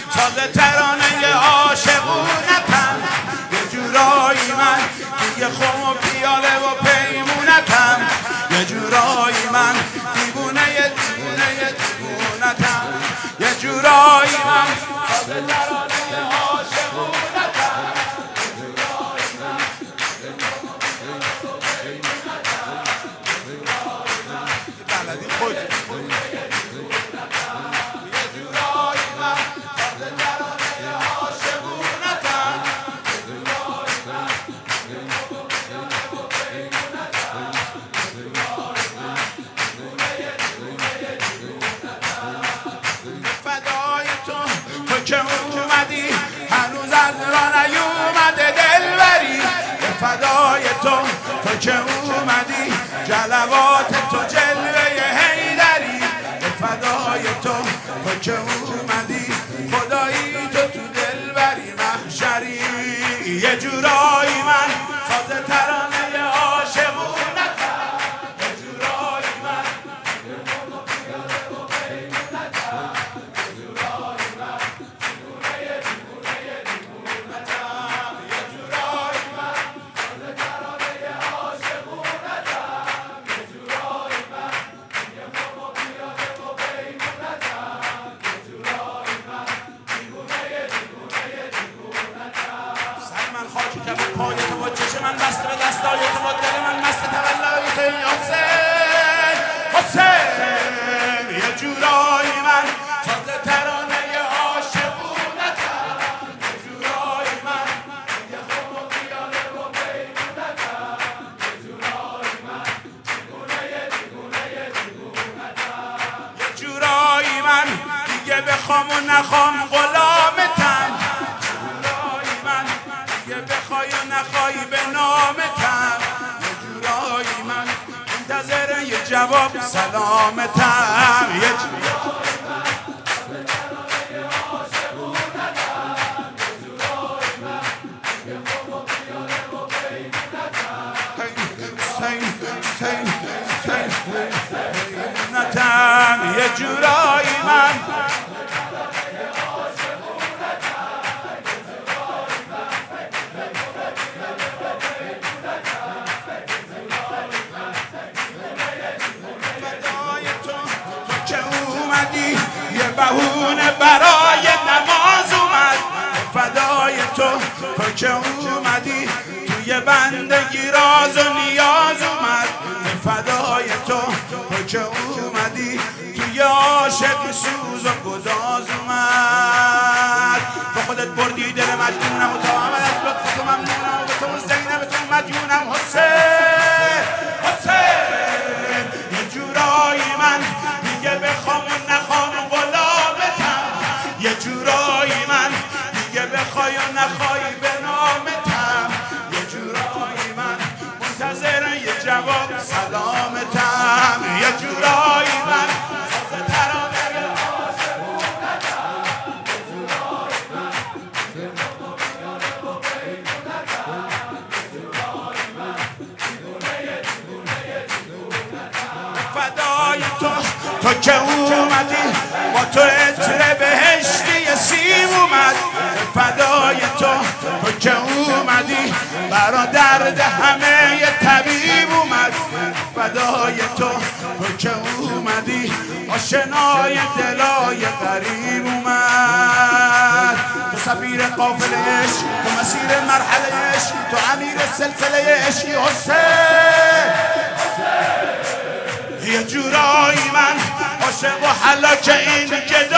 ساز ترانه عاشقونتم، یه جورایی من دیگه خم و پیاله و پیمونتم، یه جورایی من دیوونه دیوونتم، یه جورایی من ساز ترانه عاشقونتم. بلدی خود که اومدی هنوز از راه نیومده دلبری، به فدای تو که اومدی جلوات تو جلوه حیدری، به فدای تو که اومدی خدایی تو دلبری محشری، یه جورایی من ساز ترانه عاشقونتم، یه جورایی من خاکی که به پای تو و چشم من بسته به دستای تو و دل من مست تولای تو حسین حسین، یه جورایی من ساز ترانه عاشقونتم، یه جورایی من یه خم و پیاله و پیمونتم، یه جورایی من دیوونتم، یه جورایی من دیگه بخوام و نخوام غلامتم، بخوای و نخوای به نامتم، یه جورایی من منتظر یه جواب سلامتم، یه جورایی من یه جورایی من یه بهونه برای نماز اومد، فدای تو که اومدی توی بندگی راز و نیاز اومد، فدای تو که اومدی توی عاشقی سوز و گداز اومد، تو خودت بردی دل مجنونم و تا همه از لطف تو ممنونم و به تو زینب تو مدیونم حسین حسین، یه جورایی من دیگه بخوام و نخوام غلامتم، یه جورایی من دیگه بخوای و نخوای به نامتم، یه جورایی من منتظر یه جواب سلامتم، یه جورایی من ساز ترانه عاشقونتم، یه جورایی من فدای تو که اومدی با تو عطر بهشتی سیم اومد، فدای تو که اومدی برا درد همه طبیب اومد، فدای تو که اومدی آشنای دلای غریب اومد، تو سفیر قافله عشق، تو مسیر مرحله عشق، تو امیر سلسله عشقی حسین، یه جورایی من عاشق و هلاک این گدا